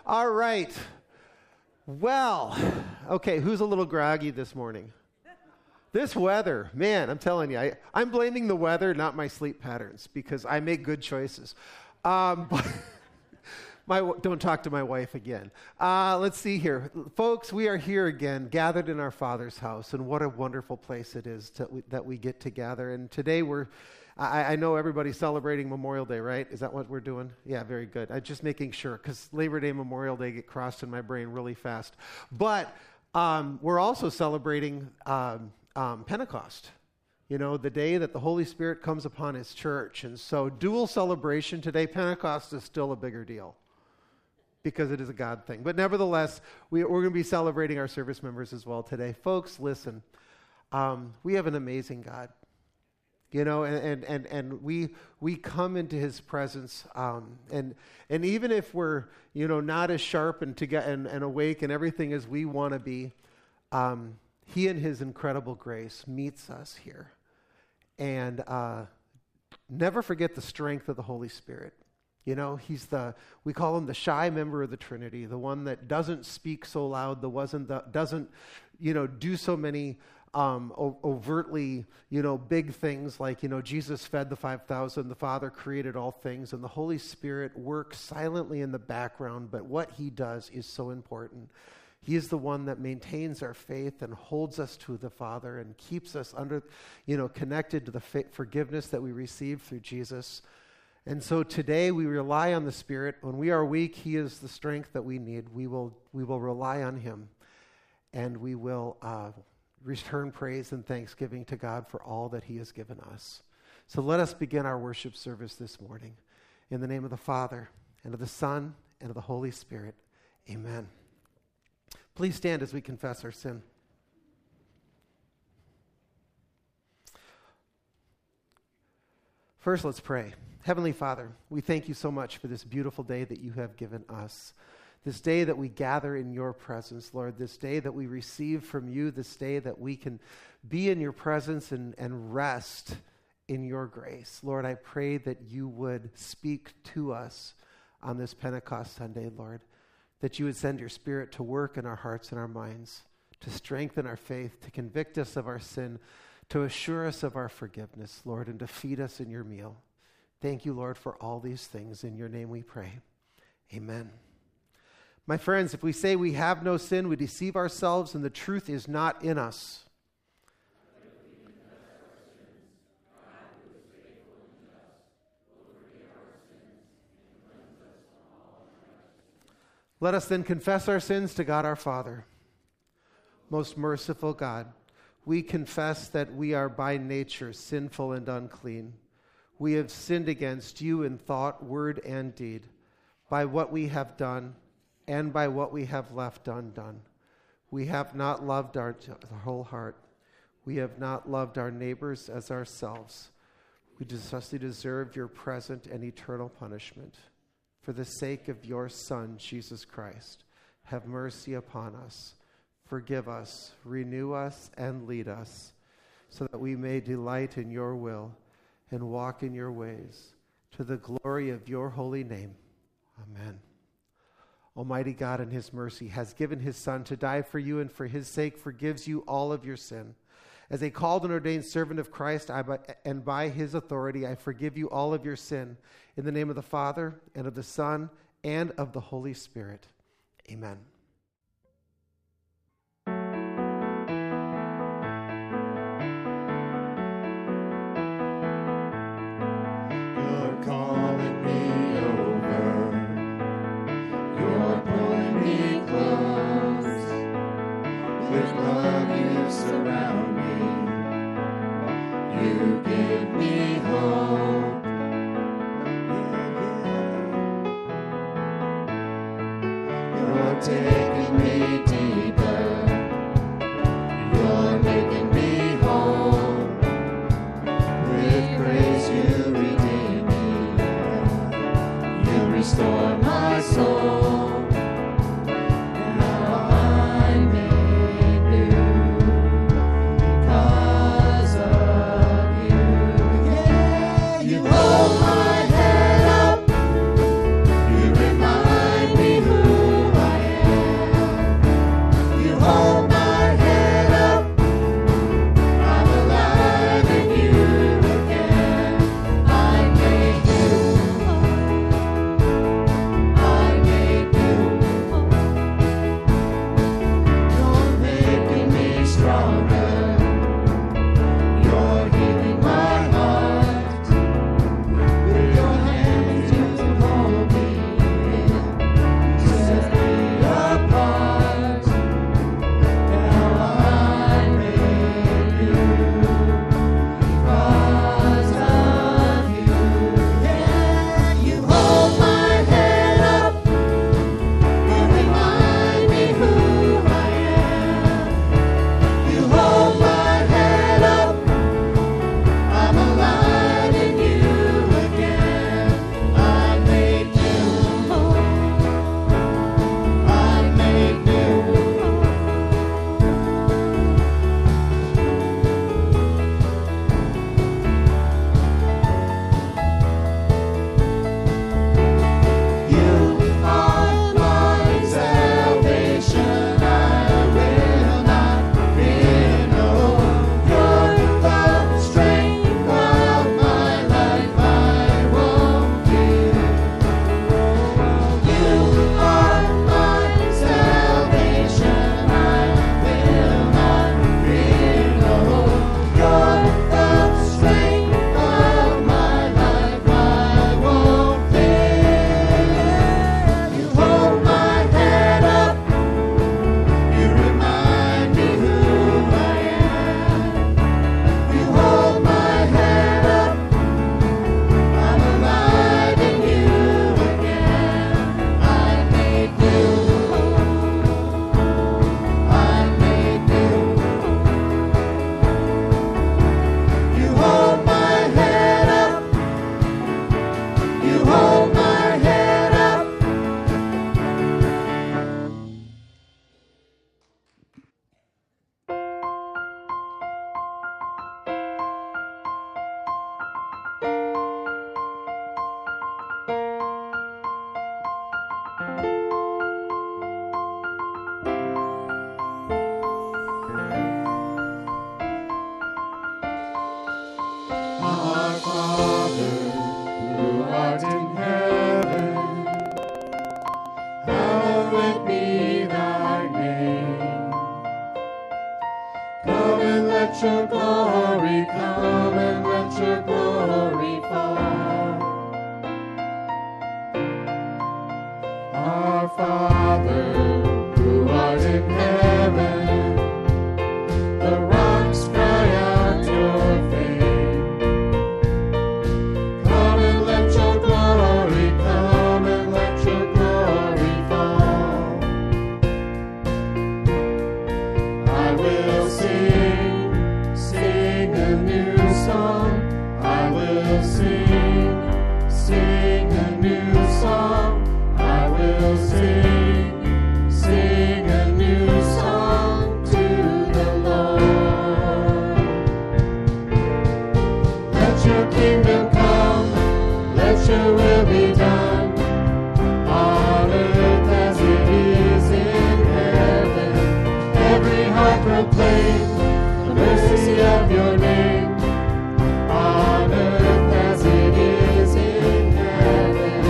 All right. Well, okay, who's a little groggy this morning? This weather, man, I'm telling you, I'm blaming the weather, not my sleep patterns, because I make good choices. But don't talk to my wife again. Let's see here. Folks, we are here again, gathered in our Father's house, and what a wonderful place it is that we get to gather. And today I know everybody's celebrating Memorial Day, right? Is that what we're doing? Yeah, very good. I'm just making sure, because Labor Day, Memorial Day get crossed in my brain really fast. But we're also celebrating Pentecost, the day that the Holy Spirit comes upon His church. And so dual celebration today. Pentecost is still a bigger deal because it is a God thing. But nevertheless, we're going to be celebrating our service members as well today. Folks, listen, we have an amazing God. And we come into His presence, and even if we're not as sharp and awake and everything as we want to be, He in His incredible grace meets us here, and never forget the strength of the Holy Spirit. He's we call Him the shy member of the Trinity, the one that doesn't speak so loud, doesn't do so many overtly, big things like, Jesus fed the 5,000, the Father created all things, and the Holy Spirit works silently in the background, but what He does is so important. He is the one that maintains our faith and holds us to the Father and keeps us connected to the forgiveness that we receive through Jesus. And so today we rely on the Spirit. When we are weak, He is the strength that we need. We will rely on Him, and we will return praise and thanksgiving to God for all that He has given us. So let us begin our worship service this morning. In the name of the Father, and of the Son, and of the Holy Spirit. Amen. Please stand as we confess our sin. First, let's pray. Heavenly Father, we thank You so much for this beautiful day that You have given us. This day that we gather in Your presence, Lord, this day that we receive from You, this day that we can be in Your presence and rest in Your grace. Lord, I pray that You would speak to us on this Pentecost Sunday, Lord, that You would send Your Spirit to work in our hearts and our minds, to strengthen our faith, to convict us of our sin, to assure us of our forgiveness, Lord, and to feed us in Your meal. Thank You, Lord, for all these things. In Your name we pray. Amen. My friends, if we say we have no sin, we deceive ourselves and the truth is not in us. Let us then confess our sins to God our Father. Most merciful God, we confess that we are by nature sinful and unclean. We have sinned against You in thought, word, and deed, by what we have done and by what we have left undone. We have not loved our whole heart. We have not loved our neighbors as ourselves. We justly deserve Your present and eternal punishment. For the sake of Your Son, Jesus Christ, have mercy upon us. Forgive us, renew us, and lead us, so that we may delight in Your will and walk in Your ways, to the glory of Your holy name. Amen. Almighty God in His mercy has given His Son to die for you, and for His sake forgives you all of your sin. As a called and ordained servant of Christ, and by His authority, I forgive you all of your sin. In the name of the Father, and of the Son, and of the Holy Spirit. Amen. You're calling me over. You're pulling me close. With love You surround me. You give me hope. You're taking me deeper. You're making me whole. With grace You redeem me. You restore my soul. Now I'm made new because of You. Yeah, You hold my head up. You remind me who hallowed be thy name. Come and let your glory come, and let your glory fall. Our Father, who art in heaven, the rocks cry out your fame. Come and let your glory come, and let your glory fall. I will sing, sing a new song. I will sing, sing a new song. I will sing, sing a new song to the Lord. Let your kingdom come, let your will be done, on earth as it is in heaven. Every heart proclaim the mercy of your name, on earth as it is in heaven.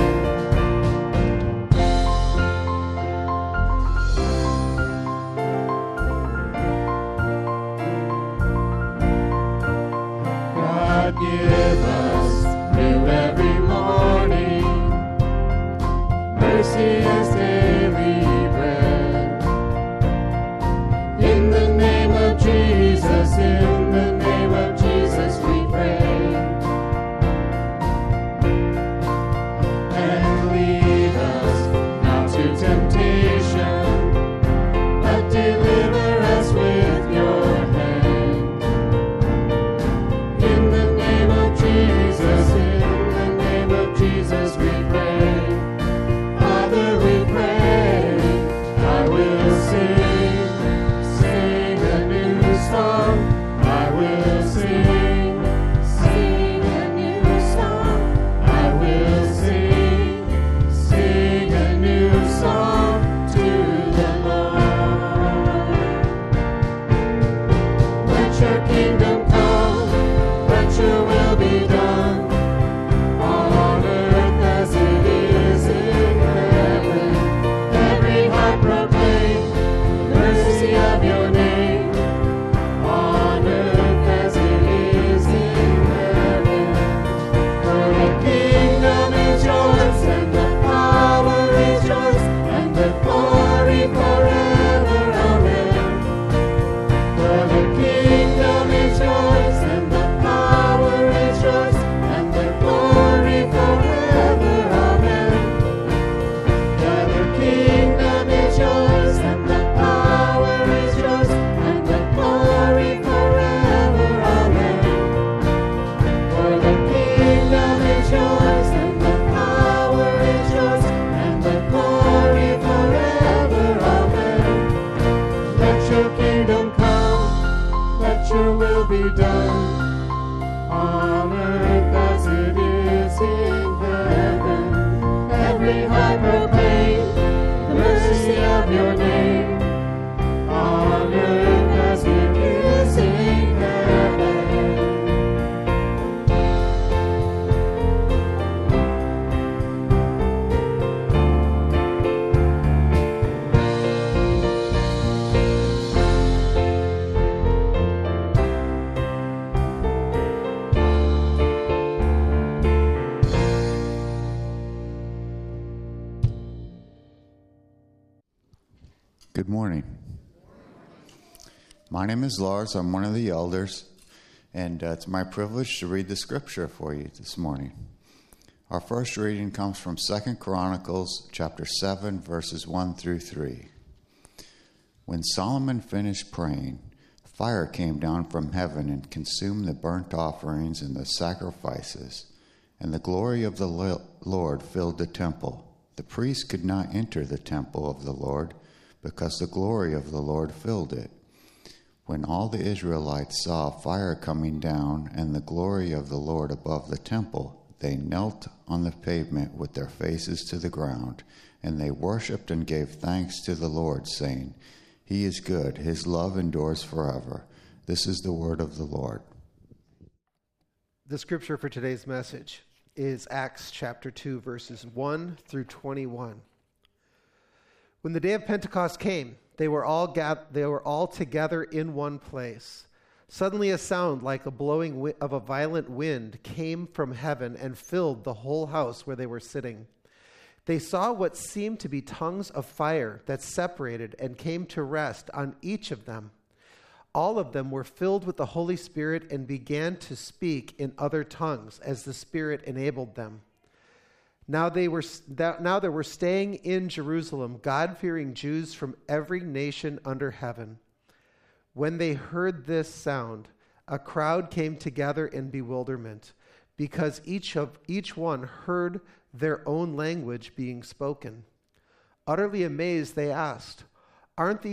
God, give us new every morning, mercy as daily bread. In the name of Jesus, in the name of Jesus we pray. And lead us not to temptation, but deliver us with your hand. In the name of Jesus, in the name of Jesus we pray. Father, we pray. I will sing, sing a new song. I will sing, sing a new song. I will sing, sing a new song to the Lord. Let your kingdom come, let your will be done, on earth as it is in heaven. Every heart proclaim the mercy of your name, on earth as it is in heaven. For the kingdom is yours, and the power is yours, and the glory forever. Amen. For the kingdom is yours, and the power is yours, and the glory forever. Amen. For the kingdom is yours, and the power is yours, and the glory forever. Amen. For the kingdom is yours, and the power is yours, and the glory forever. Amen. Let your kingdom come, let your will be done, on earth as it is in heaven. Every heart proclaim the mercy of your name, on earth as it is in heaven. Good morning. My name is Lars. I'm one of the elders, and it's my privilege to read the scripture for you this morning. Our first reading comes from 2 Chronicles chapter 7, verses 1 through 3. When Solomon finished praying, fire came down from heaven and consumed the burnt offerings and the sacrifices, and the glory of the Lord filled the temple. The priests could not enter the temple of the Lord, because the glory of the Lord filled it. When all the Israelites saw fire coming down and the glory of the Lord above the temple, they knelt on the pavement with their faces to the ground, and they worshipped and gave thanks to the Lord, saying, He is good, His love endures forever. This is the word of the Lord. The scripture for today's message is Acts chapter 2, verses 1 through 21. When the day of Pentecost came, they were all together in one place. Suddenly a sound like a blowing of a violent wind came from heaven and filled the whole house where they were sitting. They saw what seemed to be tongues of fire that separated and came to rest on each of them. All of them were filled with the Holy Spirit and began to speak in other tongues as the Spirit enabled them. Now there were staying in Jerusalem God-fearing Jews from every nation under heaven. When they heard this sound, a crowd came together in bewilderment, because each one heard their own language being spoken. Utterly amazed, they asked, Aren't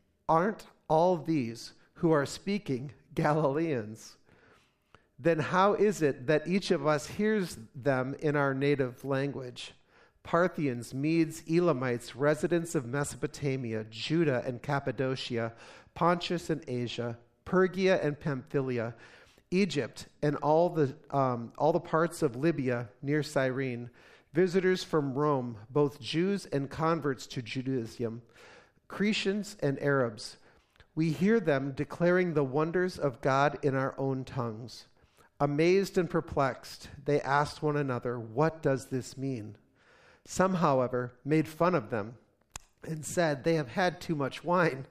all these who are speaking Galileans? Then how is it that each of us hears them in our native language? Parthians, Medes, Elamites, residents of Mesopotamia, Judah and Cappadocia, Pontus and Asia, Phrygia and Pamphylia, Egypt and all the parts of Libya near Cyrene, visitors from Rome, both Jews and converts to Judaism, Cretans and Arabs. We hear them declaring the wonders of God in our own tongues. Amazed and perplexed, they asked one another, What does this mean? Some, however, made fun of them and said, They have had too much wine.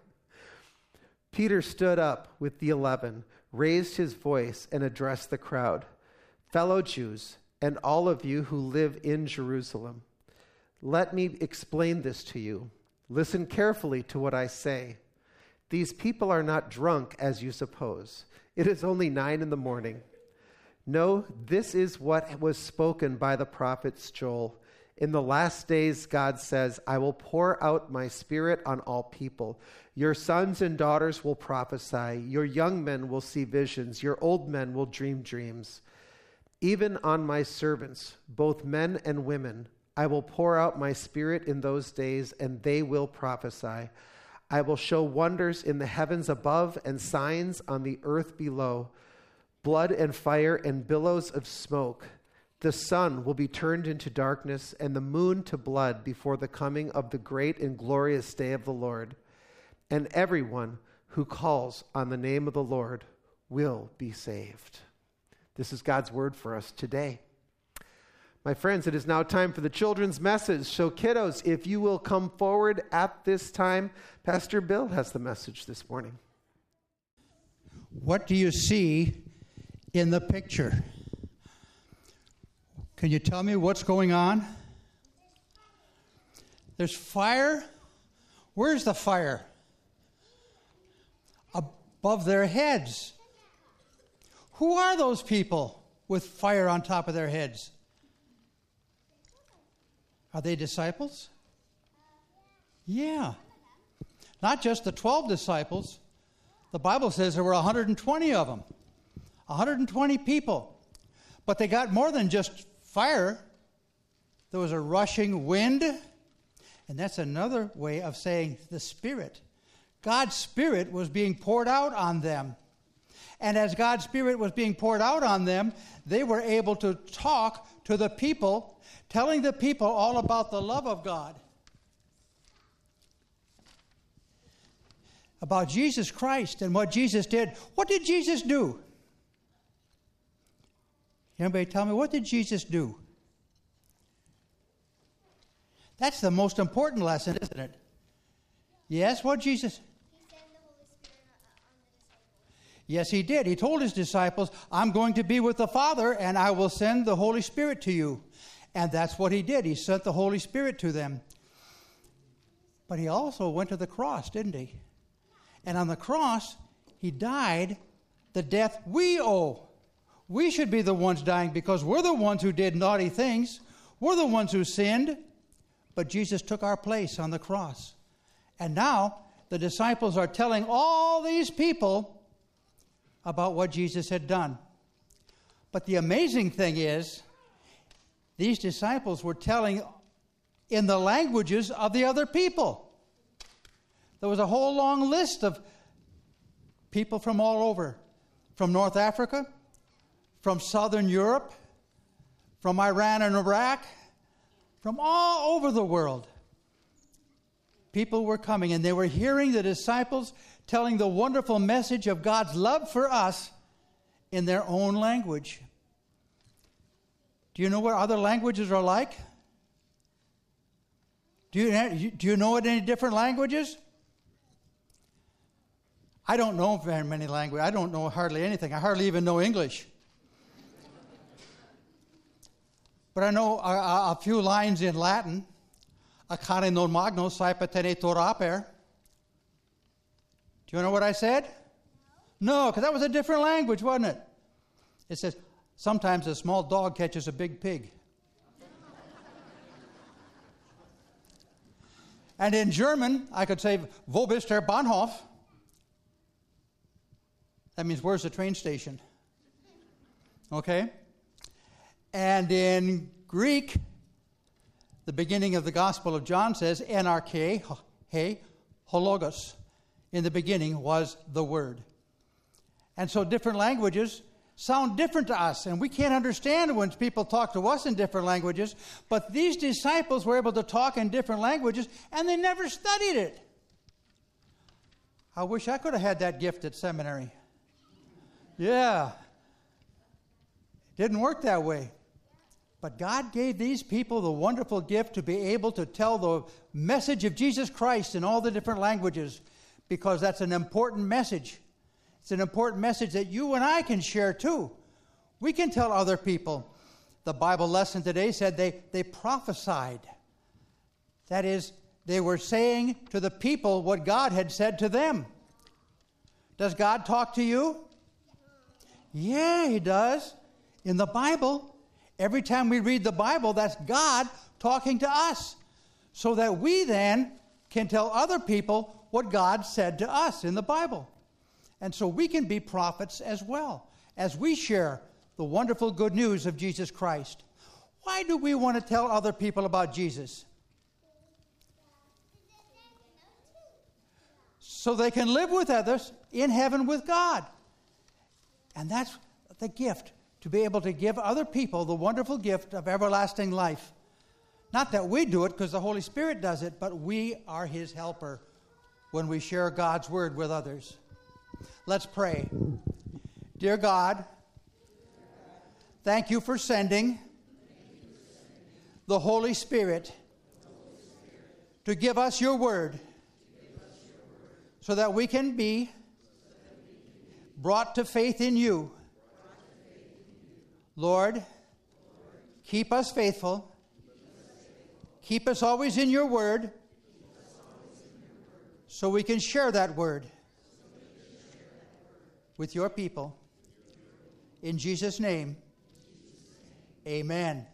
Peter stood up with the 11, raised his voice, and addressed the crowd. Fellow Jews, and all of you who live in Jerusalem, let me explain this to you. Listen carefully to what I say. These people are not drunk, as you suppose. It is only 9 a.m. No, this is what was spoken by the prophet Joel. In the last days, God says, I will pour out my Spirit on all people. Your sons and daughters will prophesy. Your young men will see visions. Your old men will dream dreams. Even on my servants, both men and women, I will pour out my Spirit in those days, and they will prophesy. I will show wonders in the heavens above and signs on the earth below, blood and fire and billows of smoke. The sun will be turned into darkness and the moon to blood before the coming of the great and glorious day of the Lord. And everyone who calls on the name of the Lord will be saved. This is God's word for us today. My friends, it is now time for the children's message. So kiddos, if you will come forward at this time, Pastor Bill has the message this morning. What do you see in the picture? Can you tell me what's going on? There's fire. Where's the fire? Above their heads. Who are those people with fire on top of their heads? Are they disciples? Yeah. Not just the 12 disciples. The Bible says there were 120 of them. 120 people. But they got more than just fire. There was a rushing wind. And that's another way of saying the Spirit. God's Spirit was being poured out on them. And as God's Spirit was being poured out on them, they were able to talk to the people, telling the people all about the love of God. About Jesus Christ and what Jesus did. What did Jesus do? Anybody tell me, what did Jesus do? That's the most important lesson, isn't it? Yes, what Jesus? He sent the Holy Spirit on the disciples. Yes, he did. He told his disciples, I'm going to be with the Father, and I will send the Holy Spirit to you. And that's what he did. He sent the Holy Spirit to them. But he also went to the cross, didn't he? And on the cross, he died the death we owe. We should be the ones dying because we're the ones who did naughty things. We're the ones who sinned. But Jesus took our place on the cross. And now the disciples are telling all these people about what Jesus had done. But the amazing thing is, these disciples were telling in the languages of the other people. There was a whole long list of people from all over. From North Africa, from Southern Europe, from Iran and Iraq, from all over the world. people were coming, and they were hearing the disciples telling the wonderful message of God's love for us in their own language. Do you know what other languages are like? Do you know any different languages? I don't know very many languages. I don't know hardly anything. I hardly even know English. But I know a few lines in Latin. Acare non magno saepatene toraper. Do you know what I said? No, because that was a different language, wasn't it? It says, sometimes a small dog catches a big pig. And in German, I could say, wo bist der Bahnhof? That means, where's the train station? Okay? And in Greek, the beginning of the Gospel of John says, NRK, he, hologos. In the beginning was the Word. And so different languages sound different to us, and we can't understand when people talk to us in different languages, but these disciples were able to talk in different languages, and they never studied it. I wish I could have had that gift at seminary. Yeah. It didn't work that way. But God gave these people the wonderful gift to be able to tell the message of Jesus Christ in all the different languages, because that's an important message. It's an important message that you and I can share too. We can tell other people. The Bible lesson today said they prophesied. That is, they were saying to the people what God had said to them. Does God talk to you? Yeah, He does. In the Bible, every time we read the Bible, that's God talking to us, so that we then can tell other people what God said to us in the Bible. And so we can be prophets as well, as we share the wonderful good news of Jesus Christ. Why do we want to tell other people about Jesus? So they can live with others in heaven with God. And that's the gift, to be able to give other people the wonderful gift of everlasting life. Not that we do it because the Holy Spirit does it, but we are His helper when we share God's word with others. Let's pray. Dear God, thank you for sending the Holy Spirit to give us your word so that we can be brought to faith in you. Lord, keep us faithful. Keep us always in your word so we can share that word with your people. In Jesus' name, amen.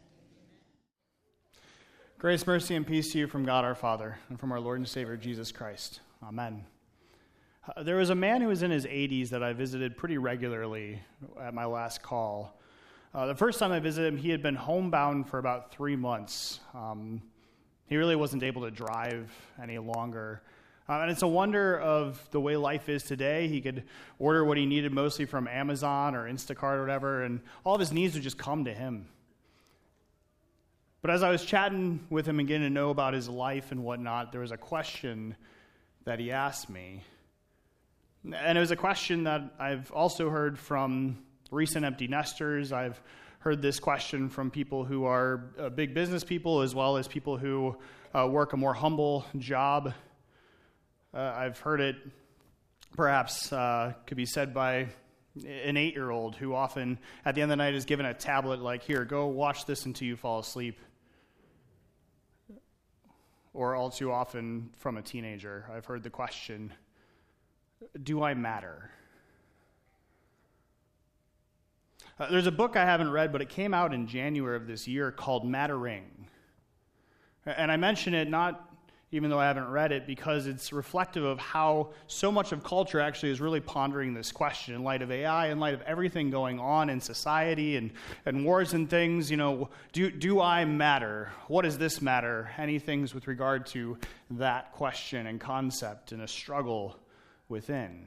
Grace, mercy, and peace to you from God our Father and from our Lord and Savior Jesus Christ. Amen. There was a man who was in his 80s that I visited pretty regularly at my last call. The first time I visited him, he had been homebound for about 3 months. He really wasn't able to drive any longer. And it's a wonder of the way life is today. He could order what he needed mostly from Amazon or Instacart or whatever, and all of his needs would just come to him. But as I was chatting with him and getting to know about his life and whatnot, there was a question that he asked me. And it was a question that I've also heard from recent empty nesters. I've heard this question from people who are big business people, as well as people who work a more humble job. I've heard it perhaps could be said by an 8-year-old who often at the end of the night is given a tablet like, here, go watch this until you fall asleep. Or all too often from a teenager, I've heard the question, do I matter? There's a book I haven't read, but it came out in January of this year called Mattering. And I mention it not even though I haven't read it, because it's reflective of how so much of culture actually is really pondering this question in light of AI, in light of everything going on in society and wars and things. You know, do I matter? What does this matter? Any things with regard to that question and concept and a struggle within.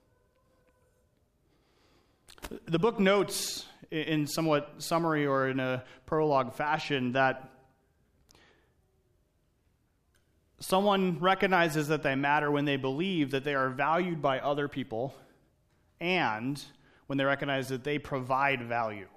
The book notes in somewhat summary or in a prologue fashion that Someone recognizes that they matter when they believe that they are valued by other people and when they recognize that they provide value.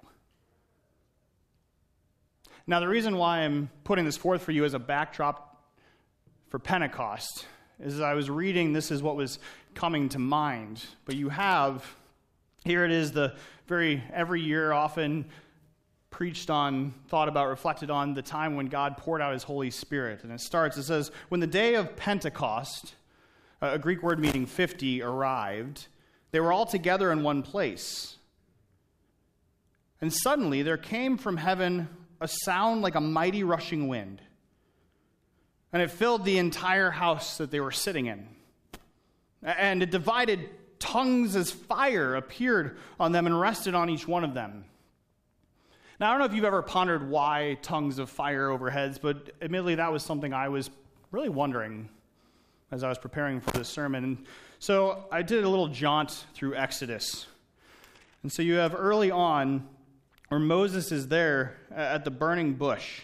Now, the reason why I'm putting this forth for you as a backdrop for Pentecost is as I was reading, this is what was coming to mind. But you have, here it is, every year often preached on, thought about, reflected on the time when God poured out his Holy Spirit. And it says, when the day of Pentecost, a Greek word meaning 50, arrived, they were all together in one place. And suddenly there came from heaven a sound like a mighty rushing wind. And it filled the entire house that they were sitting in. And it divided tongues as fire appeared on them and rested on each one of them. Now, I don't know if you've ever pondered why tongues of fire over heads, but admittedly that was something I was really wondering as I was preparing for this sermon. And so I did a little jaunt through Exodus. And so you have early on where Moses is there at the burning bush.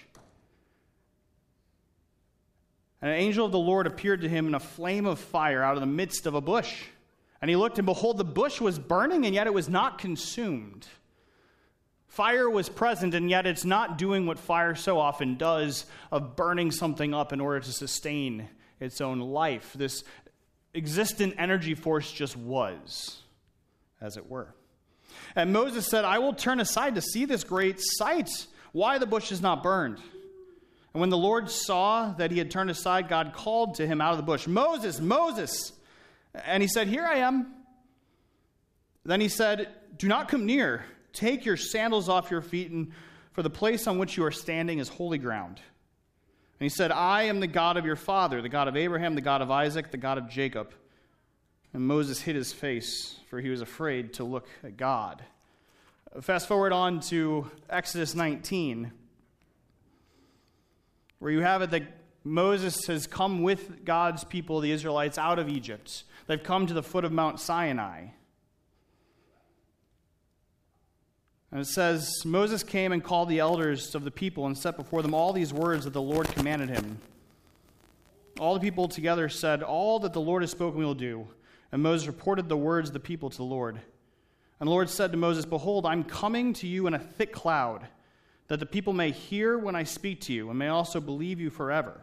And an angel of the Lord appeared to him in a flame of fire out of the midst of a bush. And he looked, and behold, the bush was burning, and yet it was not consumed. Fire was present, and yet it's not doing what fire so often does of burning something up in order to sustain its own life. This existent energy force just was, as it were. And Moses said, I will turn aside to see this great sight, why the bush is not burned. And when the Lord saw that he had turned aside, God called to him out of the bush, Moses, Moses. And he said, here I am. Then he said, do not come near. Take your sandals off your feet, and for the place on which you are standing is holy ground. And he said, I am the God of your father, the God of Abraham, the God of Isaac, the God of Jacob. And Moses hid his face, for he was afraid to look at God. Fast forward on to Exodus 19, where you have it that Moses has come with God's people, the Israelites, out of Egypt. They've come to the foot of Mount Sinai. And it says, Moses came and called the elders of the people and set before them all these words that the Lord commanded him. All the people together said, all that the Lord has spoken we will do. And Moses reported the words of the people to the Lord. And the Lord said to Moses, behold, I'm coming to you in a thick cloud, that the people may hear when I speak to you, and may also believe you forever.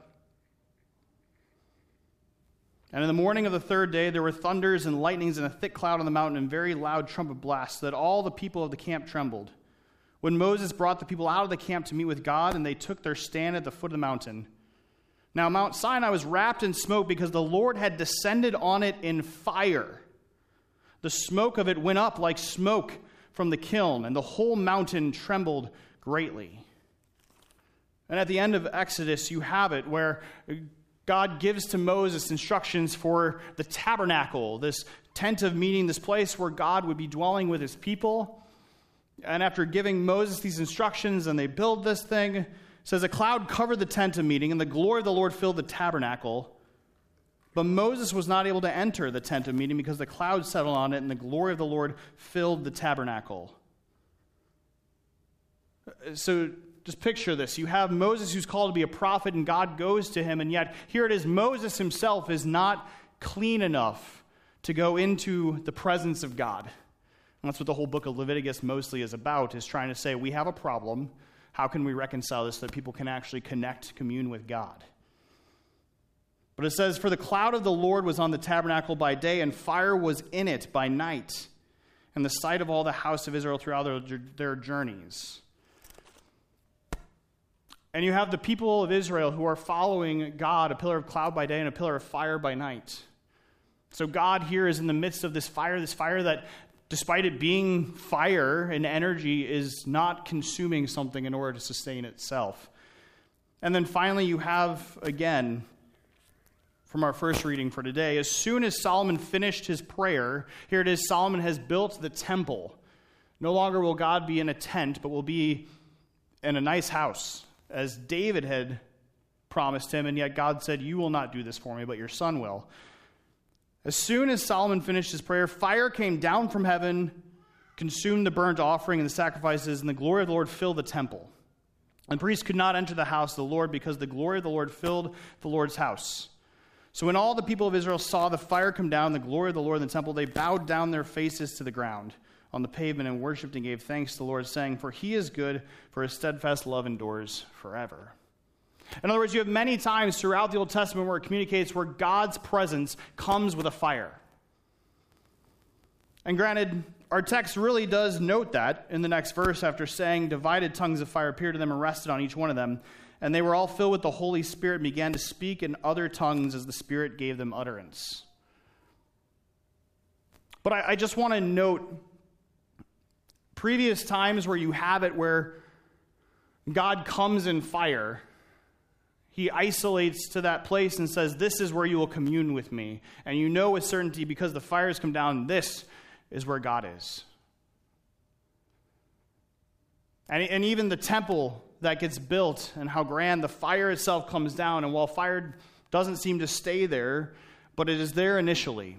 And in the morning of the third day, there were thunders and lightnings and a thick cloud on the mountain and very loud trumpet blasts, so that all the people of the camp trembled. When Moses brought the people out of the camp to meet with God, and they took their stand at the foot of the mountain. Now Mount Sinai was wrapped in smoke because the Lord had descended on it in fire. The smoke of it went up like smoke from the kiln, and the whole mountain trembled greatly. And at the end of Exodus, you have it where God gives to Moses instructions for the tabernacle, this tent of meeting, this place where God would be dwelling with his people. And after giving Moses these instructions and they build this thing, it says a cloud covered the tent of meeting and the glory of the Lord filled the tabernacle. But Moses was not able to enter the tent of meeting because the cloud settled on it and the glory of the Lord filled the tabernacle. So just picture this. You have Moses who's called to be a prophet, and God goes to him, and yet here it is, Moses himself is not clean enough to go into the presence of God. And that's what the whole book of Leviticus mostly is about, is trying to say, we have a problem. How can we reconcile this so that people can actually connect, commune with God? But it says, for the cloud of the Lord was on the tabernacle by day, and fire was in it by night, in the sight of all the house of Israel throughout their journeys. And you have the people of Israel who are following God, a pillar of cloud by day and a pillar of fire by night. So God here is in the midst of this fire that, despite it being fire and energy, is not consuming something in order to sustain itself. And then finally you have, again, from our first reading for today, as soon as Solomon finished his prayer, here it is, Solomon has built the temple. No longer will God be in a tent, but will be in a nice house, as David had promised him, and yet God said, you will not do this for me, but your son will. As soon as Solomon finished his prayer, fire came down from heaven, consumed the burnt offering and the sacrifices, and the glory of the Lord filled the temple. And the priests could not enter the house of the Lord because the glory of the Lord filled the Lord's house. So when all the people of Israel saw the fire come down, the glory of the Lord in the temple, they bowed down their faces to the ground on the pavement and worshipped and gave thanks to the Lord, saying, "For he is good, for his steadfast love endures forever." In other words, you have many times throughout the Old Testament where it communicates where God's presence comes with a fire. And granted, our text really does note that in the next verse after saying, "Divided tongues of fire appeared to them and rested on each one of them. And they were all filled with the Holy Spirit and began to speak in other tongues as the Spirit gave them utterance." But I just want to note previous times where you have it where God comes in fire. He isolates to that place and says, "This is where you will commune with me." And you know with certainty because the fire has come down, this is where God is. And even the temple that gets built and how grand the fire itself comes down. And while fire doesn't seem to stay there, but it is there initially.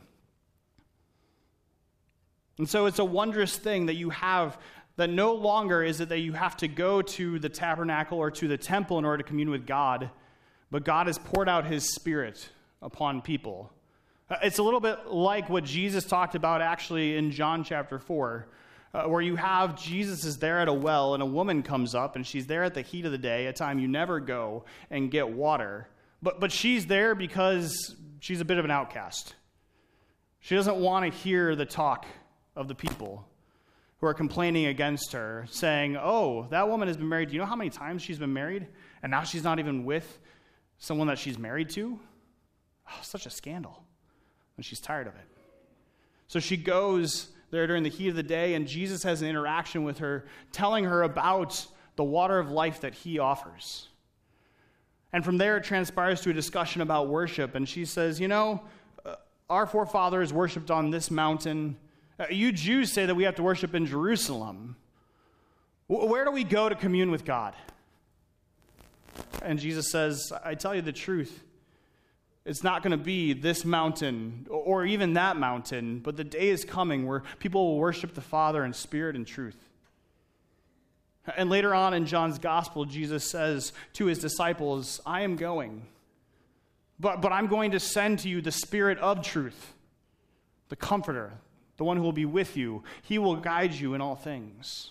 And so it's a wondrous thing that you have, that no longer is it that you have to go to the tabernacle or to the temple in order to commune with God, but God has poured out his Spirit upon people. It's a little bit like what Jesus talked about actually in John chapter 4, where you have Jesus is there at a well and a woman comes up and she's there at the heat of the day, a time you never go and get water. But she's there because she's a bit of an outcast. She doesn't want to hear the talk of the people who are complaining against her, saying, "Oh, that woman has been married. Do you know how many times she's been married? And now she's not even with someone that she's married to?" Oh, such a scandal. And she's tired of it. So she goes there during the heat of the day, and Jesus has an interaction with her, telling her about the water of life that he offers. And from there, it transpires to a discussion about worship. And she says, our forefathers worshipped on this mountain. You Jews say that we have to worship in Jerusalem. Where do we go to commune with God? And Jesus says, I tell you the truth. It's not going to be this mountain or even that mountain, but the day is coming where people will worship the Father in spirit and truth. And later on in John's gospel, Jesus says to his disciples, I am going, but I'm going to send to you the Spirit of truth, the Comforter, the one who will be with you. He will guide you in all things.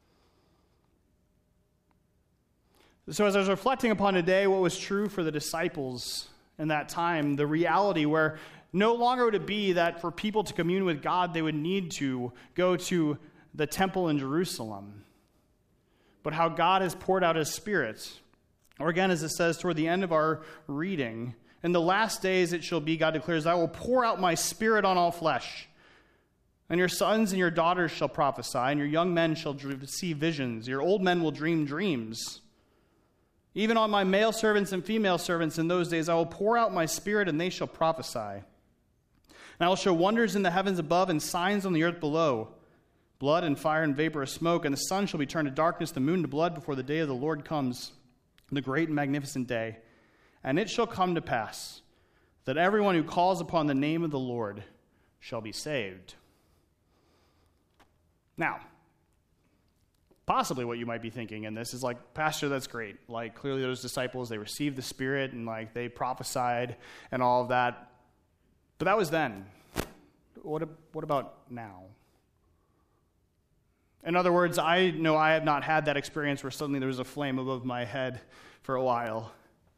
So as I was reflecting upon today what was true for the disciples in that time, the reality where no longer would it be that for people to commune with God, they would need to go to the temple in Jerusalem, but how God has poured out his Spirit. Or again, as it says toward the end of our reading, in the last days it shall be, God declares, I will pour out my Spirit on all flesh. And your sons and your daughters shall prophesy, and your young men shall see visions. Your old men will dream dreams. Even on my male servants and female servants in those days I will pour out my Spirit, and they shall prophesy. And I will show wonders in the heavens above and signs on the earth below, blood and fire and vapor of smoke, and the sun shall be turned to darkness, the moon to blood, before the day of the Lord comes, the great and magnificent day. And it shall come to pass that everyone who calls upon the name of the Lord shall be saved. Now, possibly what you might be thinking in this is like, Pastor, that's great. Like, clearly those disciples, they received the Spirit and like they prophesied and all of that. But that was then. What about now? In other words, I know I have not had that experience where suddenly there was a flame above my head for a while.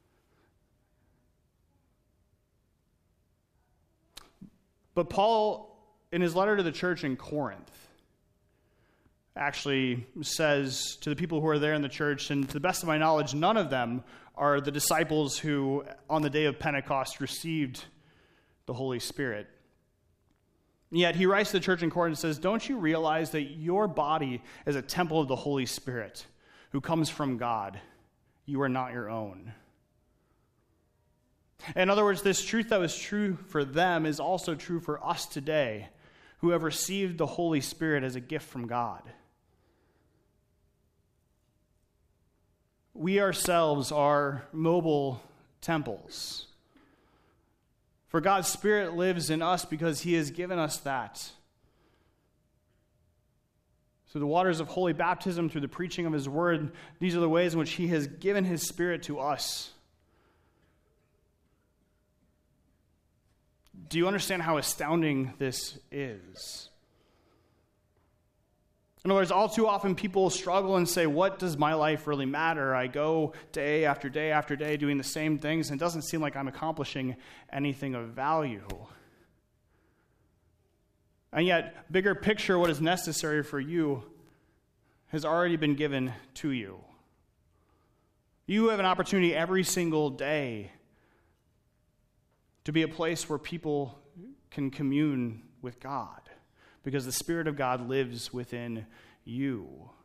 But Paul, in his letter to the church in Corinth, actually says to the people who are there in the church, and to the best of my knowledge, none of them are the disciples who, on the day of Pentecost, received the Holy Spirit. Yet he writes to the church in Corinth and says, don't you realize that your body is a temple of the Holy Spirit who comes from God? You are not your own. In other words, this truth that was true for them is also true for us today, who have received the Holy Spirit as a gift from God. We ourselves are mobile temples. For God's Spirit lives in us because he has given us that. through the waters of holy baptism, through the preaching of his word. These are the ways in which he has given his Spirit to us. Do you understand how astounding this is? In other words, all too often people struggle and say, what does my life really matter? I go day after day after day doing the same things, and it doesn't seem like I'm accomplishing anything of value. And yet, bigger picture, what is necessary for you has already been given to you. You have an opportunity every single day to be a place where people can commune with God, because the Spirit of God lives within you.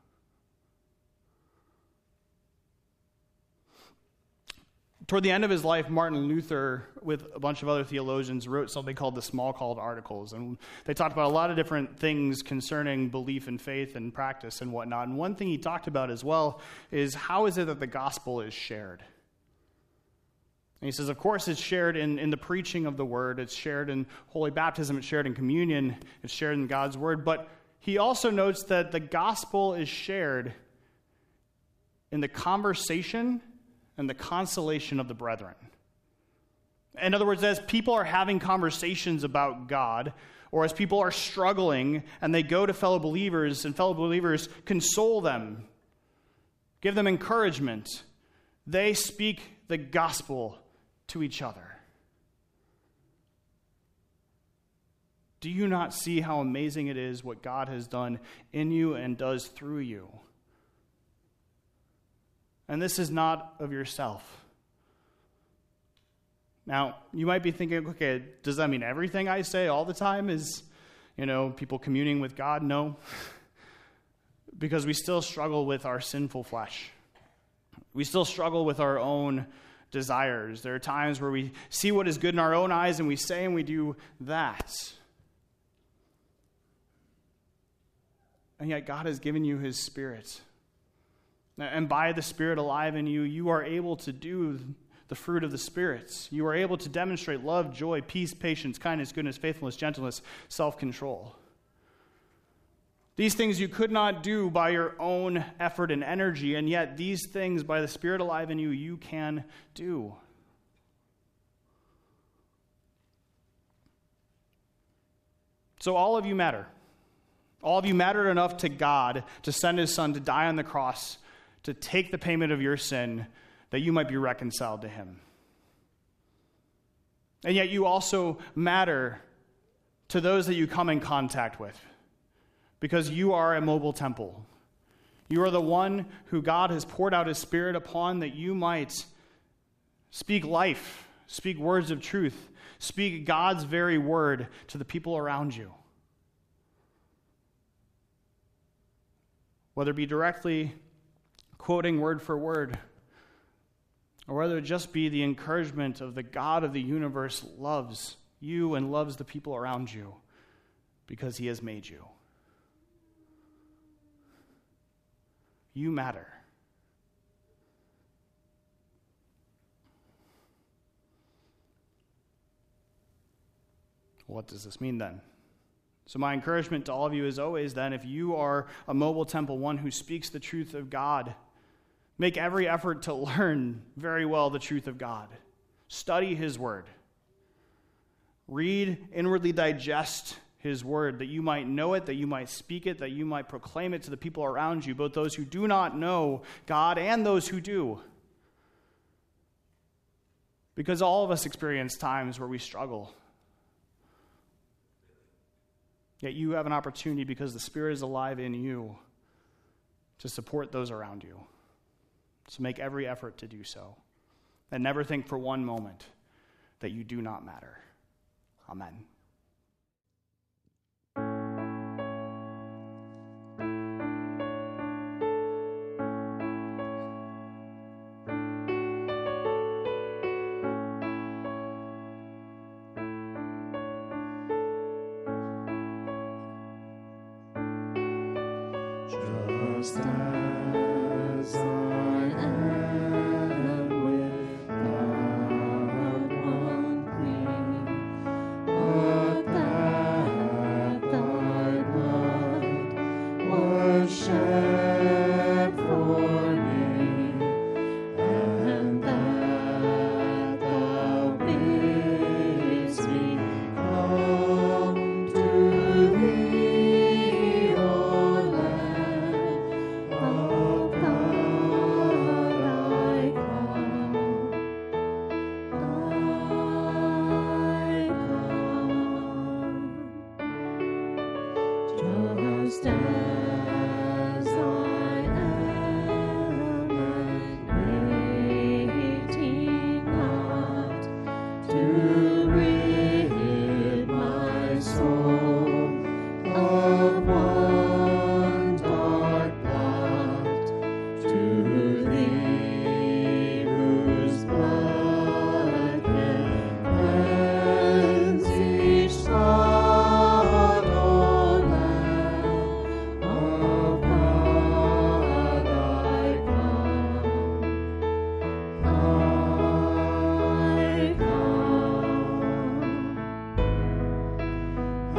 Toward the end of his life, Martin Luther, with a bunch of other theologians, wrote something called the Smalcald Articles. And they talked about a lot of different things concerning belief and faith and practice and whatnot. And one thing he talked about as well is how is it that the gospel is shared? And he says, of course, it's shared in the preaching of the word. It's shared in holy baptism. It's shared in communion. It's shared in God's word. But he also notes that the gospel is shared in the conversation and the consolation of the brethren. In other words, as people are having conversations about God, or as people are struggling and they go to fellow believers, and fellow believers console them, give them encouragement, they speak the gospel to each other. Do you not see how amazing it is what God has done in you and does through you? And this is not of yourself. Now, you might be thinking, okay, does that mean everything I say all the time is, people communing with God? No. Because we still struggle with our sinful flesh. We still struggle with our own desires. There are times where we see what is good in our own eyes and we say and we do that. And yet God has given you his Spirit. And by the Spirit alive in you, you are able to do the fruit of the Spirit. You are able to demonstrate love, joy, peace, patience, kindness, goodness, faithfulness, gentleness, self-control. These things you could not do by your own effort and energy, and yet these things, by the Spirit alive in you, you can do. So all of you matter. All of you mattered enough to God to send his Son to die on the cross, to take the payment of your sin, that you might be reconciled to him. And yet you also matter to those that you come in contact with, because you are a mobile temple. You are the one who God has poured out his Spirit upon, that you might speak life, speak words of truth, speak God's very word to the people around you. Whether it be directly quoting word for word, or whether it just be the encouragement of the God of the universe loves you and loves the people around you because he has made you. You matter. What does this mean then? So my encouragement to all of you is always then, if you are a mobile temple, one who speaks the truth of God, make every effort to learn very well the truth of God. Study his word. Read, inwardly digest his word, that you might know it, that you might speak it, that you might proclaim it to the people around you, both those who do not know God and those who do. Because all of us experience times where we struggle. Yet you have an opportunity, because the Spirit is alive in you, to support those around you. So make every effort to do so. And never think for one moment that you do not matter. Amen. Just as I am without one plea,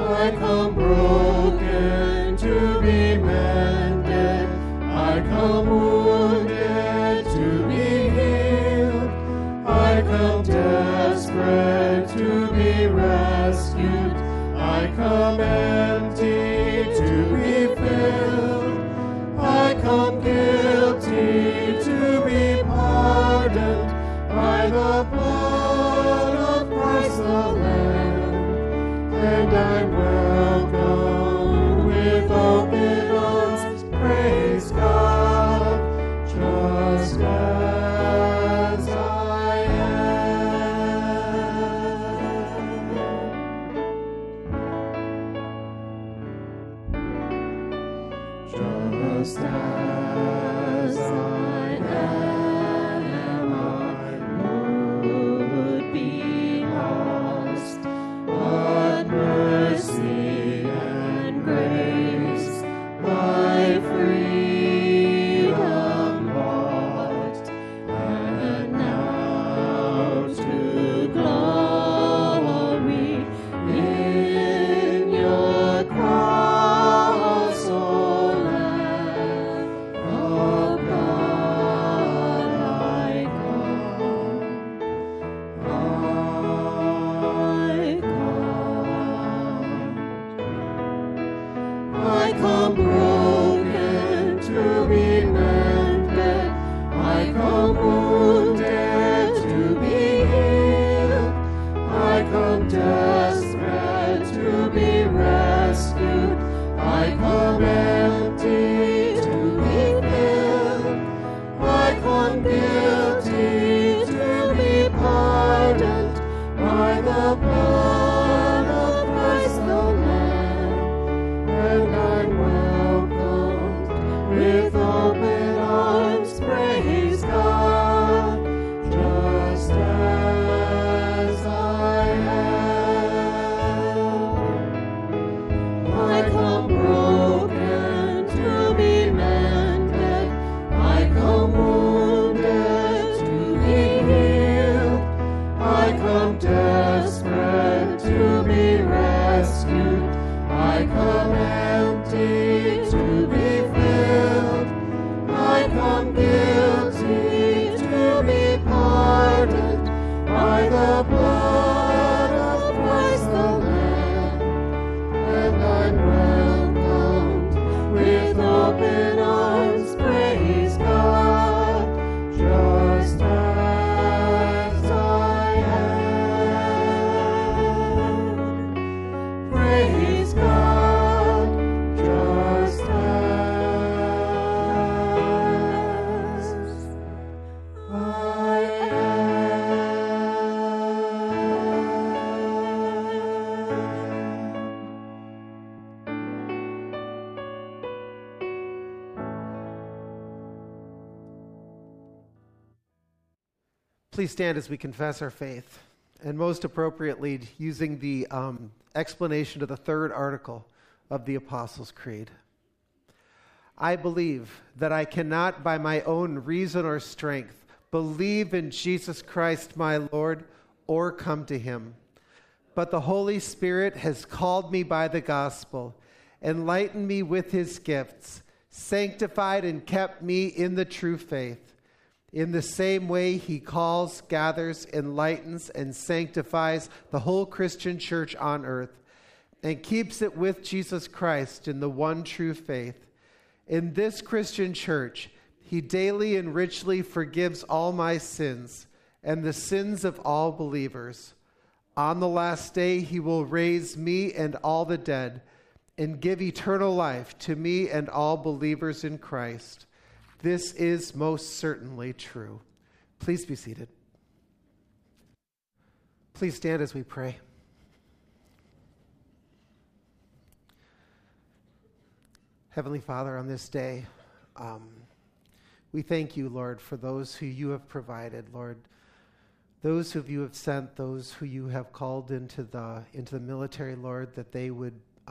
I come broken to be mended. I come wounded to be healed. I come desperate to be rescued. I come empty to be filled. I come guilty to be pardoned by the blood of Christ the Lamb. And I'm welcome with open arms. Praise God, just as I am. Just as I am, I would be lost. But mercy and grace, my freedom bought, and now to glory in your cross, O Lamb of God, I come. I come broken to be mended. I come wounded to be healed. I come desperate to be rescued. I come empty to be filled. I come guilty to be pardoned by the blood of Christ the Lamb. And I'm welcomed with open arms. Praise God, just as I am. I come broken to be mended. I come wounded to be healed. I come desperate to be rescued. I come empty to be filled. I come guilty to be pardoned by the blood of Christ the Lamb. And I'm welcomed with open arms. Praise God, just as I am. Praise God, just as I Please stand as we confess our faith, and most appropriately, using the explanation to the third article of the Apostles' Creed. I believe that I cannot by my own reason or strength believe in Jesus Christ my Lord or come to him. But the Holy Spirit has called me by the gospel, enlightened me with his gifts, sanctified and kept me in the true faith. In the same way, he calls, gathers, enlightens, and sanctifies the whole Christian church on earth and keeps it with Jesus Christ in the one true faith. In this Christian church, he daily and richly forgives all my sins and the sins of all believers. On the last day, he will raise me and all the dead and give eternal life to me and all believers in Christ. This is most certainly true. Please be seated. Please stand as we pray. Heavenly Father, on this day, we thank you, Lord, for those who you have provided, Lord, those who you have sent, those who you have called into the military, Lord, that they would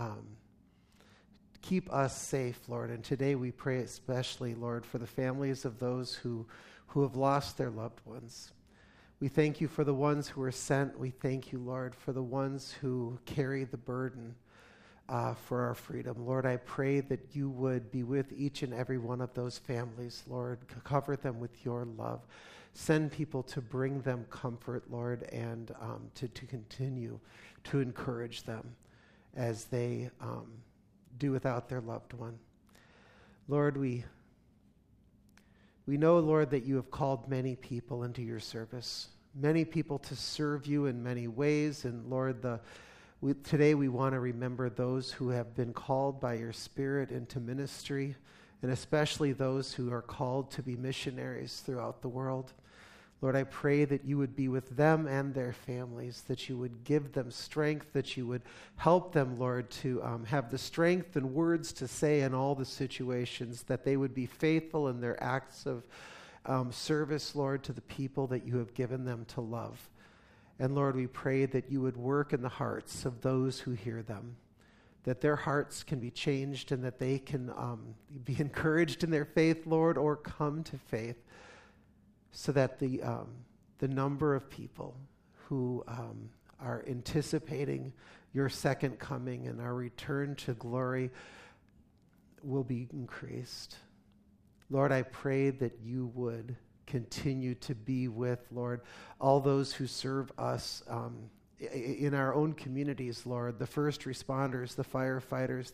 keep us safe, Lord. And today we pray especially, Lord, for the families of those who have lost their loved ones. We thank you for the ones who are sent. We thank you, Lord, for the ones who carry the burden for our freedom. Lord, I pray that you would be with each and every one of those families, Lord. Cover them with your love. Send people to bring them comfort, Lord, and to continue to encourage them as they do without their loved one. Lord, we know, Lord, that you have called many people into your service, many people to serve you in many ways. And Lord, today we want to remember those who have been called by your Spirit into ministry, and especially those who are called to be missionaries throughout the world. Lord, I pray that you would be with them and their families, that you would give them strength, that you would help them, Lord, to have the strength and words to say in all the situations, that they would be faithful in their acts of service, Lord, to the people that you have given them to love. And Lord, we pray that you would work in the hearts of those who hear them, that their hearts can be changed and that they can be encouraged in their faith, Lord, or come to faith, so that the number of people who are anticipating your second coming and our return to glory will be increased. Lord, I pray that you would continue to be with, Lord, all those who serve us in our own communities, Lord, the first responders, the firefighters,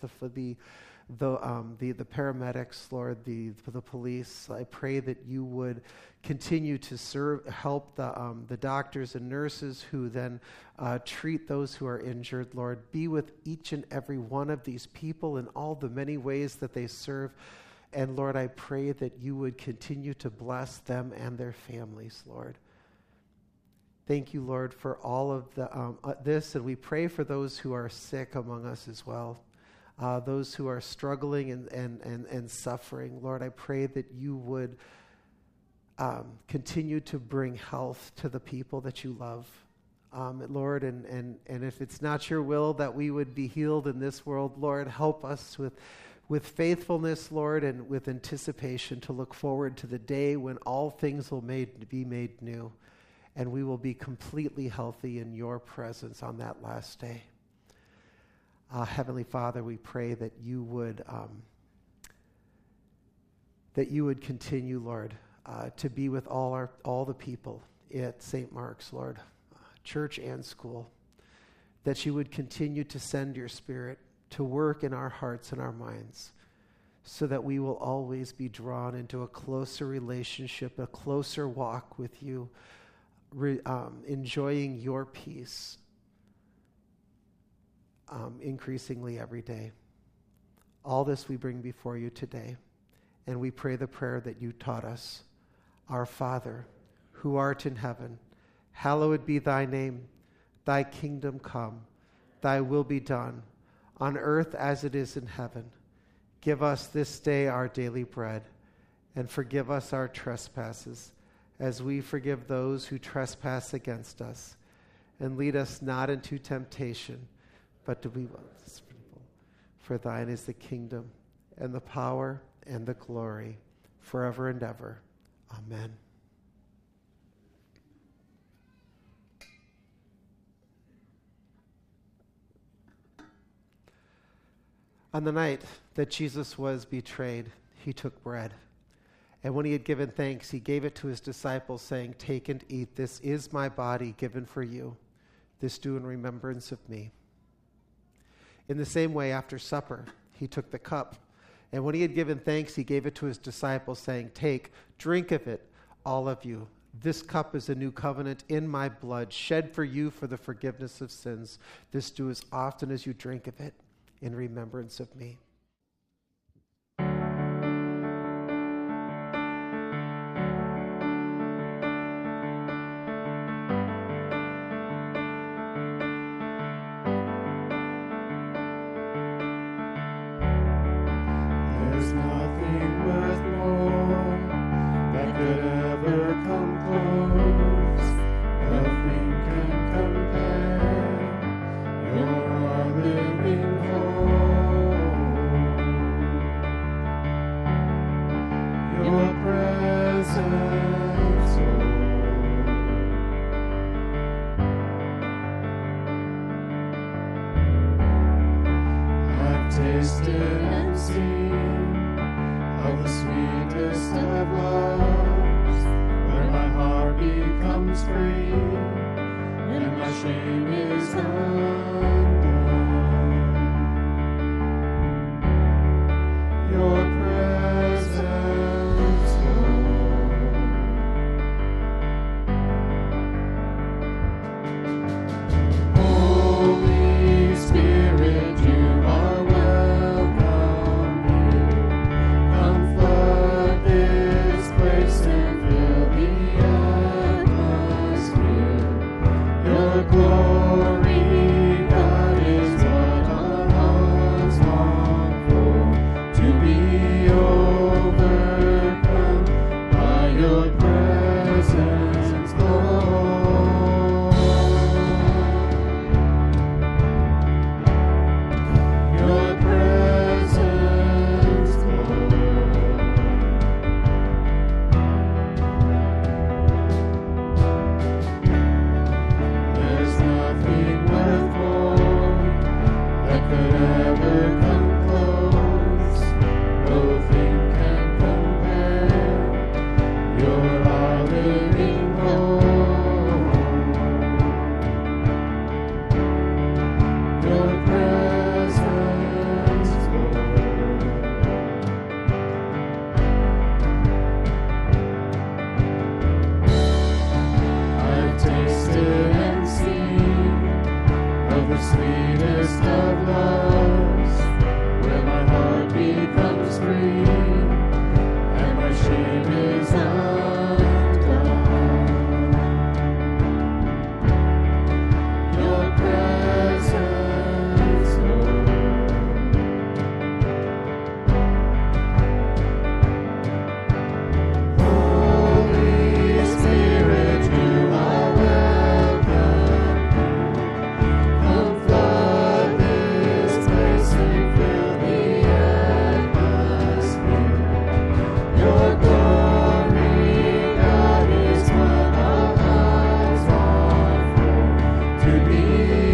the paramedics, Lord, the police. I pray that you would continue to help the doctors and nurses who then treat those who are injured. Lord, be with each and every one of these people in all the many ways that they serve. And Lord, I pray that you would continue to bless them and their families, Lord. Thank you, Lord, for all of this, and we pray for those who are sick among us as well. Those who are struggling and suffering. Lord, I pray that you would continue to bring health to the people that you love. Lord, and if it's not your will that we would be healed in this world, Lord, help us with faithfulness, Lord, and with anticipation to look forward to the day when all things will be made new, and we will be completely healthy in your presence on that last day. Heavenly Father, we pray that you would continue, Lord, to be with all the people at St. Mark's, Lord, church and school, that you would continue to send your Spirit to work in our hearts and our minds, so that we will always be drawn into a closer relationship, a closer walk with you, enjoying your peace increasingly every day. All this we bring before you today, and we pray the prayer that you taught us. Our Father, who art in heaven, hallowed be thy name. Thy kingdom come, thy will be done, on earth as it is in heaven. Give us this day our daily bread, and forgive us our trespasses, as we forgive those who trespass against us. And lead us not into temptation, but to be with. For thine is the kingdom, and the power, and the glory, forever and ever. Amen. On the night that Jesus was betrayed, he took bread. And when he had given thanks, he gave it to his disciples, saying, "Take and eat. This is my body given for you. This do in remembrance of me." In the same way, after supper, he took the cup. And when he had given thanks, he gave it to his disciples, saying, "Take, drink of it, all of you. This cup is a new covenant in my blood, shed for you for the forgiveness of sins. This do as often as you drink of it in remembrance of me." There's nothing worth more that could ever come close. Nothing can compare. You're our living hope. tasted and seen of the sweetest of loves, where my heart becomes free and my shame is undone. Your presence, Lord. Holy Spirit, you are welcome here. Come flood this place and fill the atmosphere. Your glory, God, is what our hearts long for, to be overcome by your presence, Lord. Your presence, Lord. There's nothing worth more that could ever come close. No thing can compare. You're our living hope. Your presence, Lord. I've tasted and seen of the sweetest of loves, where my heart becomes free and my shame is undone. Your presence, Lord. Holy Spirit, you are welcome. Come flood this place and fill the atmosphere. Your glory, God, is what our hearts long for, to be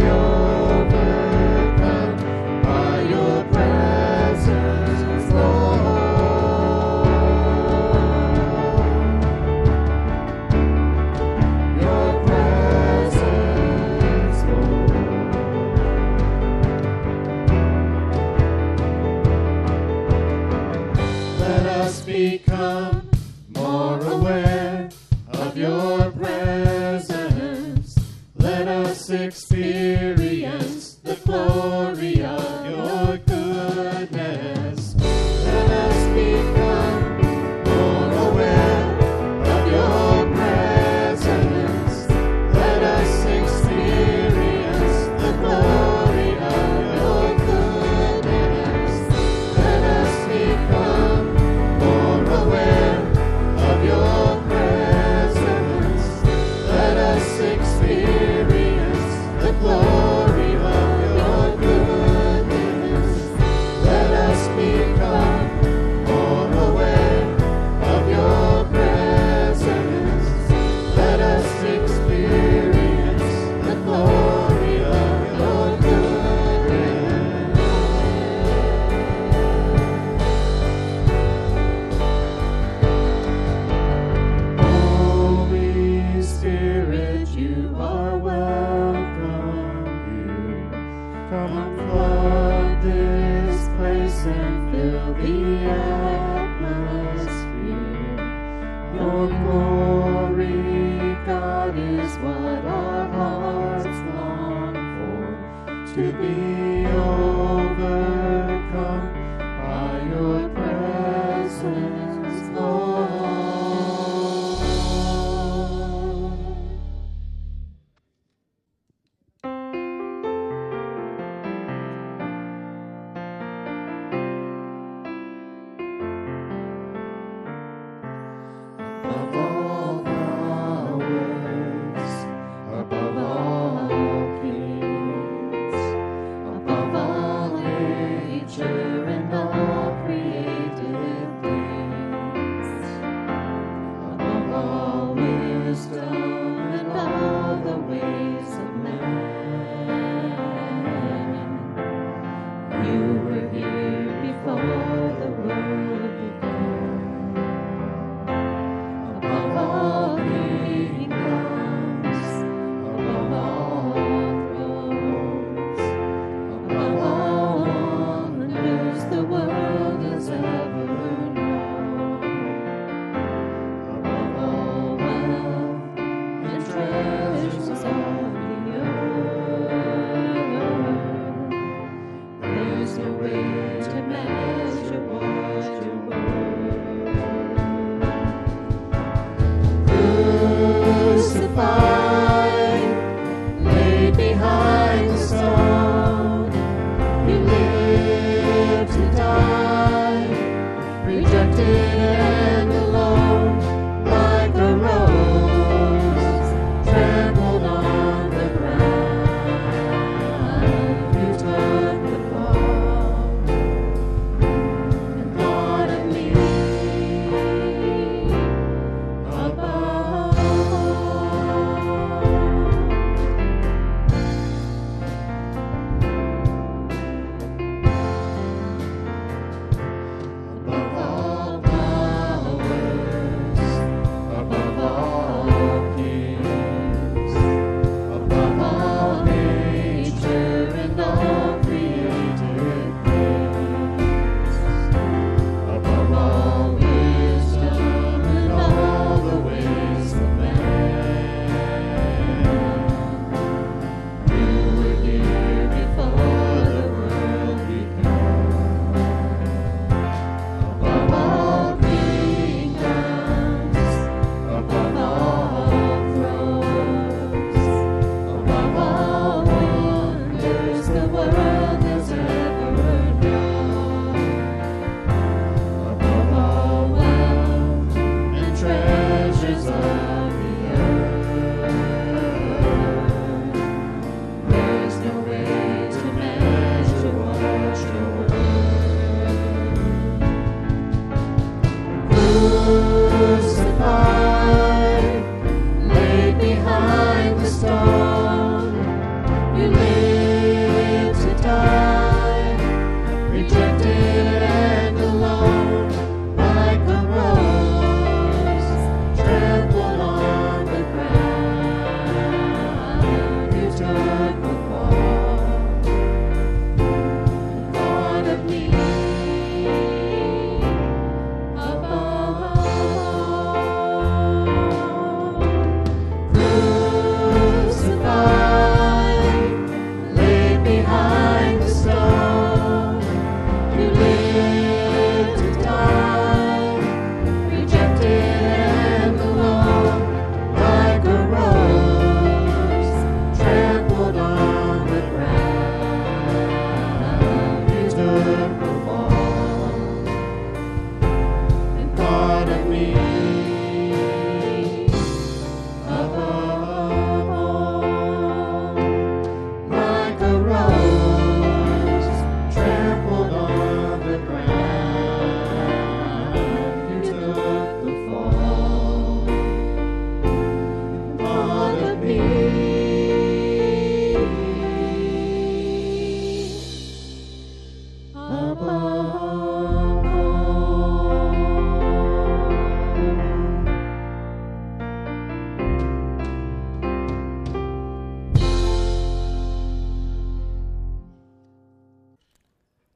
overcome by your presence, Lord. Your presence, Lord. Let us become more aware of your presence. Let us experience the glory of your goodness. Let us become more aware of your presence. Let us experience the glory of your goodness. Let us become more aware of your presence. Let us experience the glory of your goodness. Let us become more aware of your presence. Let us experience the glory of your goodness. Holy Spirit, you are welcome here. Come flood this place and fill the atmosphere. Your glory, God, is what our hearts long for, to be overcome by your presence, Lord. Above all powers, above all kings, above all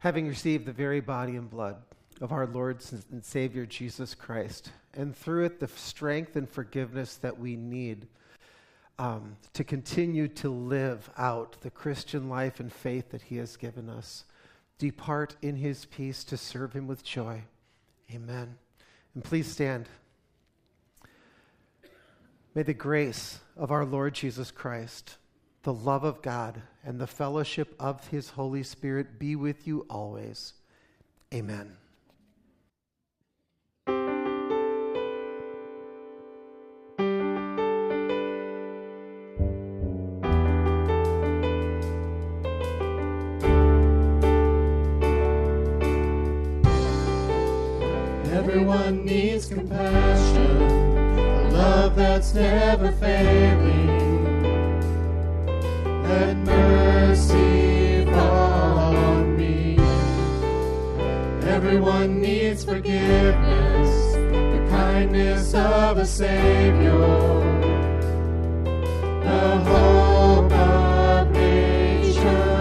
having received the very body and blood of our Lord and Savior Jesus Christ, and through it the strength and forgiveness that we need to continue to live out the Christian life and faith that he has given us. Depart in his peace to serve him with joy. Amen. And please stand. May the grace of our Lord Jesus Christ, the love of God, and the fellowship of his Holy Spirit be with you always. Amen. Everyone needs compassion, a love that's never failing. Let mercy fall on me. Everyone needs forgiveness, the kindness of a Savior, the hope of nations.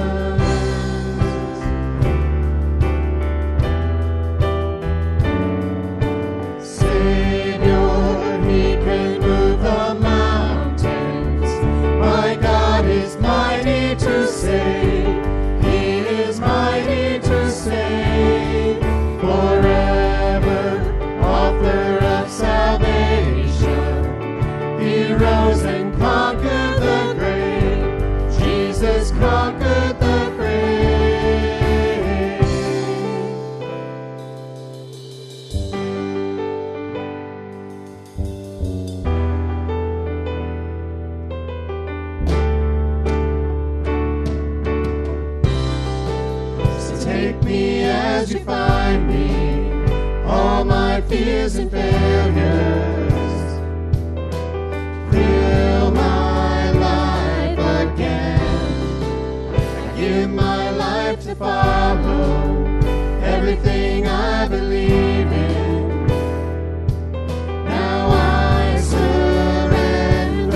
To save, he is mighty to save, forever author of salvation. He rose and conquered the grave. Jesus conquered the grave. Take me as you find me, all my fears and failures. Fill my life again. I give my life to follow everything I believe in. Now I surrender.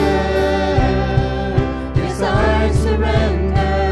Yes, I surrender.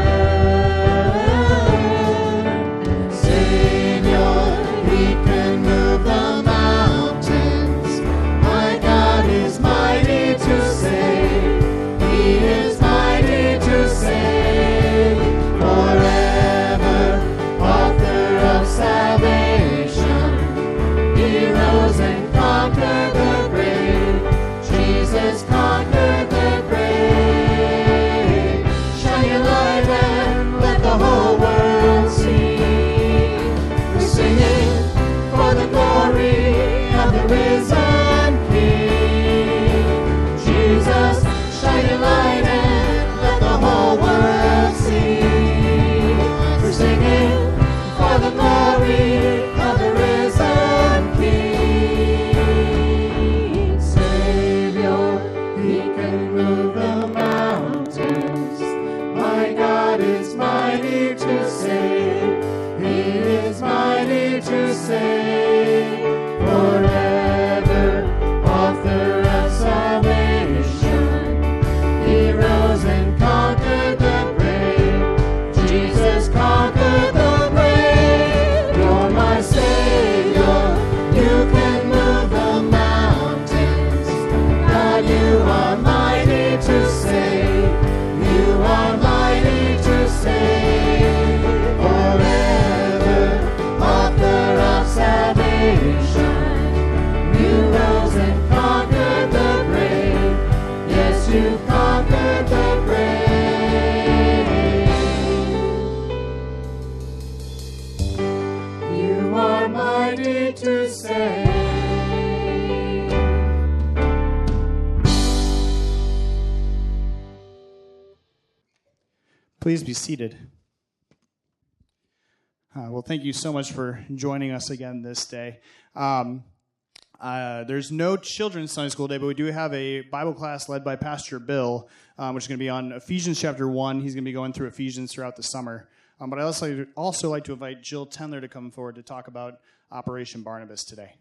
Please be seated. Well, thank you so much for joining us again this day. There's no children's Sunday school day, but we do have a Bible class led by Pastor Bill, which is going to be on Ephesians chapter 1. He's going to be going through Ephesians throughout the summer. But I also like to invite Jill Tendler to come forward to talk about Operation Barnabas today.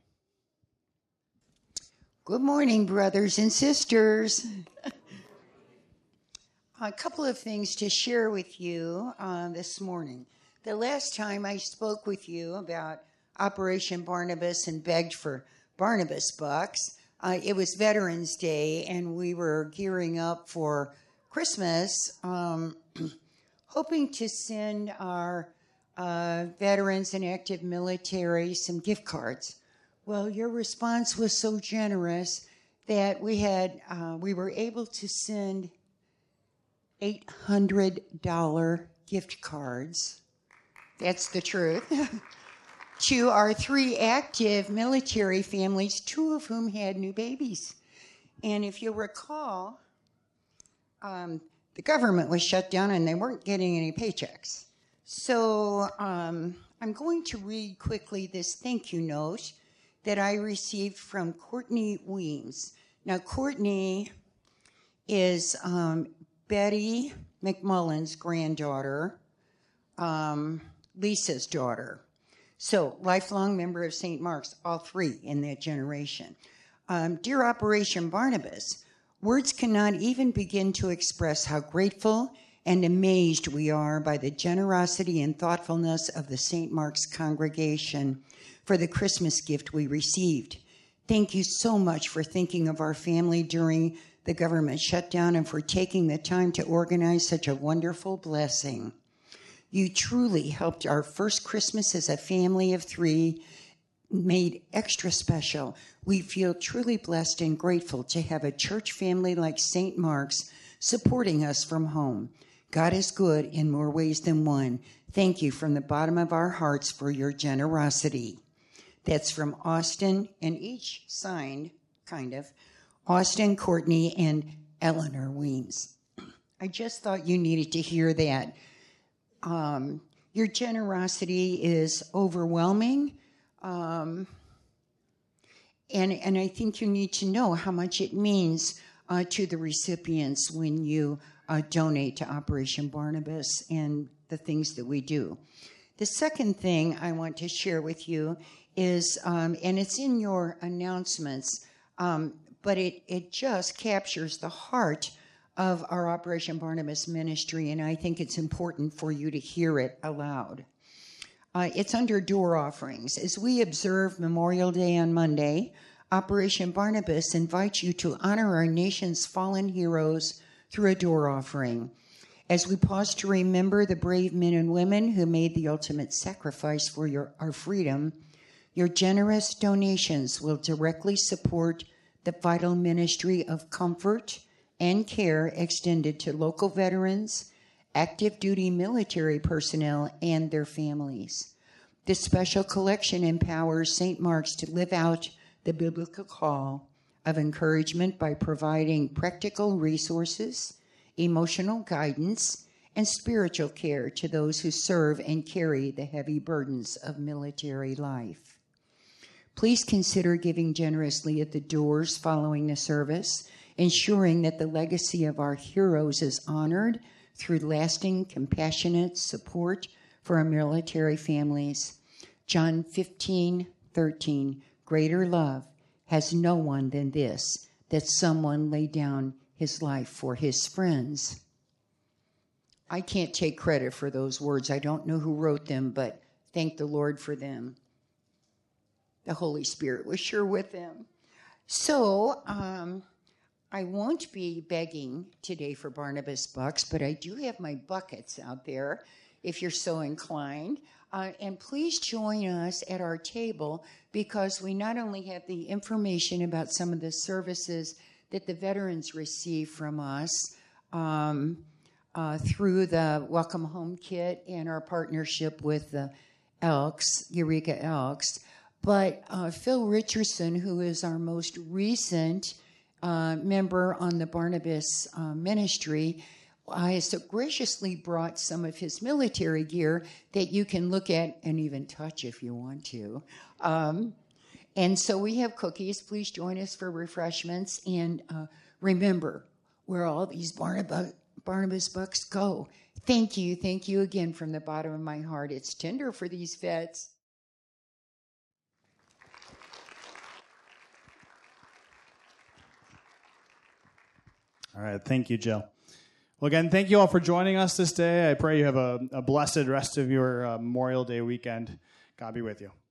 Good morning, brothers and sisters. A couple of things to share with you this morning. The last time I spoke with you about Operation Barnabas and begged for Barnabas bucks, it was Veterans Day, and we were gearing up for Christmas, hoping to send our veterans and active military some gift cards. Well, your response was so generous that we were able to send $800 gift cards. That's the truth. To our 3 active military families, 2 of whom had new babies. And if you'll recall, the government was shut down and they weren't getting any paychecks. So I'm going to read quickly this thank you note that I received from Courtney Weems. Now, Courtney is Betty McMullen's granddaughter, Lisa's daughter. So, lifelong member of St. Mark's, all 3 in that generation. Dear Operation Barnabas, words cannot even begin to express how grateful and amazed we are by the generosity and thoughtfulness of the St. Mark's congregation for the Christmas gift we received. Thank you so much for thinking of our family during the government shutdown and for taking the time to organize such a wonderful blessing. You truly helped our first Christmas as a family of 3 made extra special. We feel truly blessed and grateful to have a church family like St. Mark's supporting us from home. God is good in more ways than one. Thank you from the bottom of our hearts for your generosity. That's from Austin, and each signed, kind of, Austin, Courtney, and Eleanor Weems. I just thought you needed to hear that. Your generosity is overwhelming, and I think you need to know how much it means to the recipients when you donate to Operation Barnabas and the things that we do. The second thing I want to share with you is, and it's in your announcements, but it just captures the heart of our Operation Barnabas ministry, and I think it's important for you to hear it aloud. It's under door offerings. As we observe Memorial Day on Monday, Operation Barnabas invites you to honor our nation's fallen heroes through a door offering. As we pause to remember the brave men and women who made the ultimate sacrifice for our freedom, your generous donations will directly support the vital ministry of comfort and care extended to local veterans, active duty military personnel, and their families. This special collection empowers St. Mark's to live out the biblical call of encouragement by providing practical resources, emotional guidance, and spiritual care to those who serve and carry the heavy burdens of military life. Please consider giving generously at the doors following the service, ensuring that the legacy of our heroes is honored through lasting, compassionate support for our military families. John 15:13, greater love has no one than this, that someone lay down his life for his friends. I can't take credit for those words. I don't know who wrote them, but thank the Lord for them. The Holy Spirit was sure with them. So, I won't be begging today for Barnabas bucks, but I do have my buckets out there if you're so inclined. And please join us at our table, because we not only have the information about some of the services that the veterans receive from us through the Welcome Home Kit and our partnership with the Elks, Eureka Elks, but Phil Richardson, who is our most recent member on the Barnabas ministry, has so graciously brought some of his military gear that you can look at and even touch if you want to. And so we have cookies. Please join us for refreshments. And remember where all these Barnabas bucks go. Thank you again from the bottom of my heart. It's tender for these vets. All right, thank you, Jill. Well, again, thank you all for joining us this day. I pray you have a blessed rest of your Memorial Day weekend. God be with you.